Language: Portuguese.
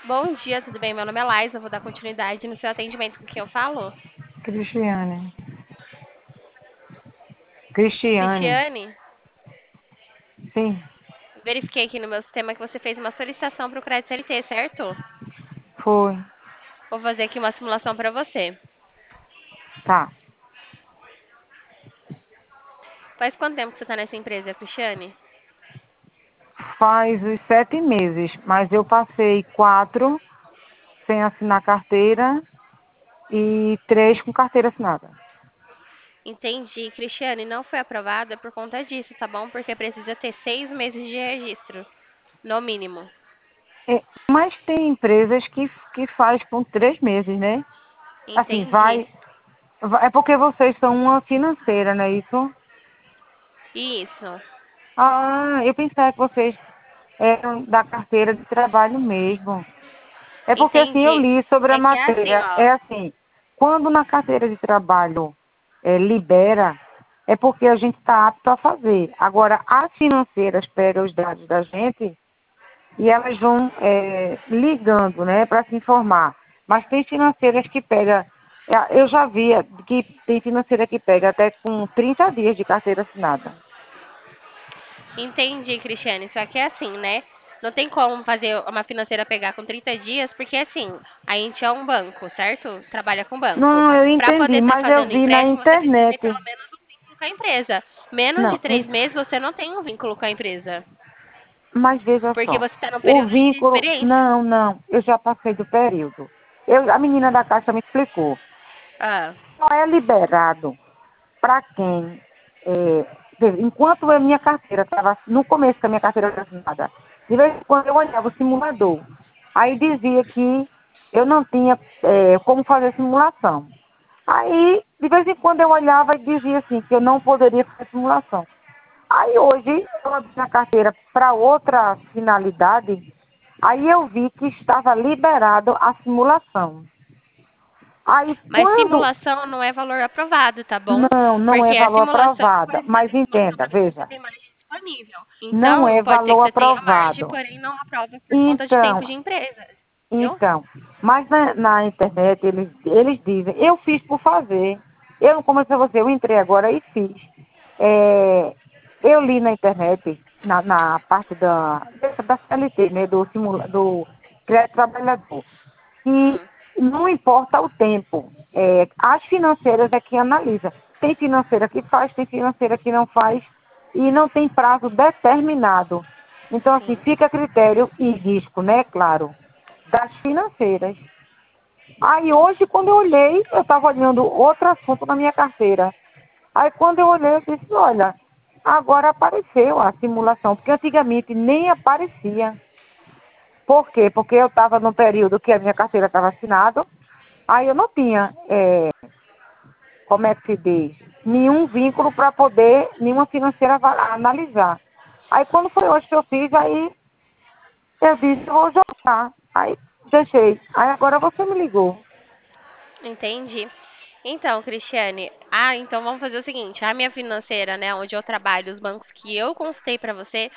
Bom dia, tudo bem? Meu nome é Laís, eu vou dar continuidade no seu atendimento com quem eu falo. Cristiane. Cristiane. Cristiane, Sim, verifiquei aqui no meu sistema que você fez uma solicitação para o crédito CLT, certo? foi. Vou fazer aqui uma simulação para você. Tá. Faz quanto tempo que você está nessa empresa, Cristiane? Faz os 7 meses, mas eu passei 4 sem assinar carteira e 3 com carteira assinada. Entendi. Cristiane, não foi aprovada por conta disso, tá bom? Porque precisa ter 6 meses de registro, no mínimo. Mas tem empresas que faz com 3 meses, né? Assim, Entendi. é porque vocês são uma financeira, não é isso? Isso. Ah, eu pensava que vocês eram da carteira de trabalho mesmo. É porque assim eu Entendi. li sobre a É que é assim, matéria. ó. É assim, quando na carteira de trabalho libera, é porque a gente está apto a fazer. Agora, as financeiras pegam os dados da gente e elas vão ligando, né, para se informar. Mas tem financeiras que pega, eu já vi que tem financeira que pega até com 30 dias de carteira assinada. Entendi, Cristiane. Só que é assim, né? Não tem como fazer uma financeira pegar com 30 dias, porque assim, a gente é um banco, certo? Trabalha com banco. Não, eu Para poder entendi, estar mas eu fazendo vi na empréstimo, você precisa ter internet. pelo menos um vínculo com a empresa. Menos de Não, 3 meses você não tem um vínculo com a empresa, mas veja porque só, você está no o período de vínculo, experiência. não, eu já passei do período. A menina da Caixa me explicou. Ah, Só é liberado para quem, enquanto a minha carteira estava, no começo que a minha carteira era assinada, de vez em quando eu olhava o simulador, aí dizia que eu não tinha como fazer simulação. Aí, de vez em quando eu olhava e dizia assim, que eu não poderia fazer simulação. Aí hoje eu abri a carteira para outra finalidade, aí eu vi que estava liberado a simulação. Aí mas quando. simulação não é valor aprovado, tá bom? Não é Porque a valor simulação, aprovada, para você mas fazer simulação, entenda, é porque você veja, tem margem disponível. não Então, é pode ser que valor você tenha margem, aprovado. porém não aprova por conta de tempo Então, de empresa. Entendeu? então, mas na internet eles dizem, eu fiz por fazer. Eu não comecei a você, eu entrei agora e fiz. É, eu li na internet, na parte da CLT, né, do crédito trabalhador, que Hum, não importa o tempo, as financeiras é que analisa. Tem financeira que faz, tem financeira que não faz, e não tem prazo determinado. Então, assim, sim. fica a critério e risco, né, claro, das financeiras. Aí hoje, quando eu olhei, eu estava olhando outro assunto na minha carteira. Aí quando eu olhei, eu disse, olha, agora apareceu a simulação, porque antigamente nem aparecia. Por quê? Porque eu estava no período que a minha carteira estava assinada, aí eu não tinha, como é que se diz, nenhum vínculo para poder, nenhuma financeira analisar. Aí quando foi hoje que eu fiz, aí eu disse, eu vou jogar. Aí deixei. Aí agora você me ligou. Entendi. Então, Cristiane, então vamos fazer o seguinte, a minha financeira, né, onde eu trabalho, os bancos que eu consultei para você,